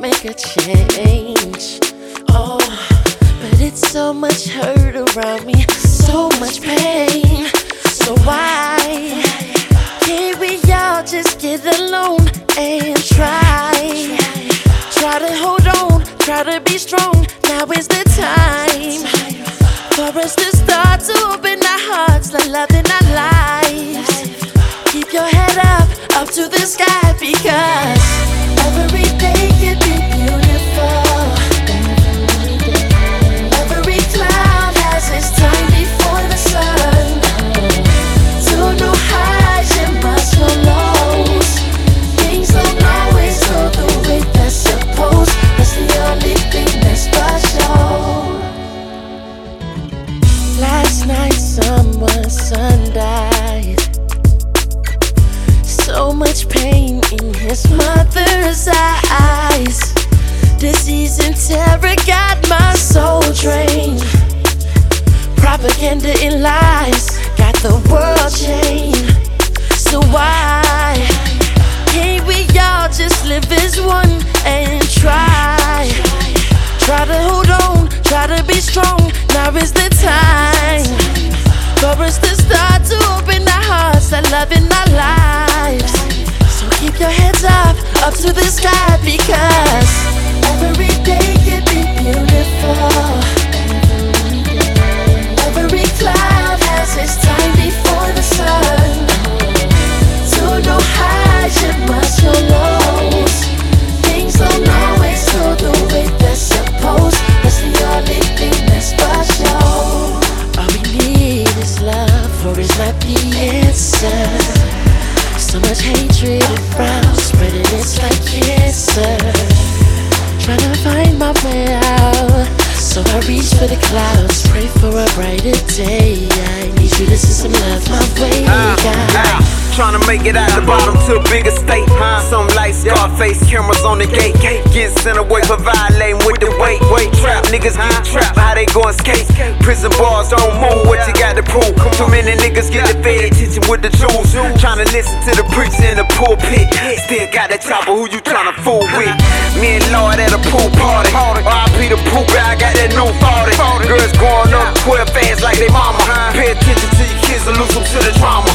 make a change. Oh, but it's so much hurt around me, so much pain. So why can't we all just get alone and try to hold on, try to be strong? Now is the time for us to start to open our hearts, like love in our lives. Keep your head up to the sky, because every day can be beautiful. Every cloud has its time before the sun. So no highs and must no lows. Things don't always go the way they're supposed. That's the only thing that's for sure. Last night someone's son died. So much pain in his mother's eyes. Disease and terror got my soul drained. Propaganda and lies got the world chained. So why can't we all just live as one and try to hold on, try to be strong? Now is the time for us to start to open our hearts, that love in our lives. So keep your heads up to the sky, because every day can be beautiful. Every cloud has its time before the sun. So no highs and much no lows. Things don't always go the way they're supposed. That's the only thing that's for sure. All we need is love, or is not the answer. So much hatred and frown, spreading it's like cancer. Trying to find my way out, so I reach for the clouds, pray for a brighter day. I need you to send some love my way, God. Trying to make it out the bottom to a bigger state. Some like Scarface, cameras on the gate. Get sent away for violating with the weight. Trap niggas get trapped, how they gon' escape? Prison bars don't move, what you got to prove? Too many niggas get the fed attention with the jewels. Trying to listen to the preacher in the pulpit. Still got that chopper, who you trying to fool with? Me and Lord at a pool party. R.I.P. the pool guy, I got that new 40. Girls growing up 12 fans like they mama. Pay attention to your kids or lose them to the drama.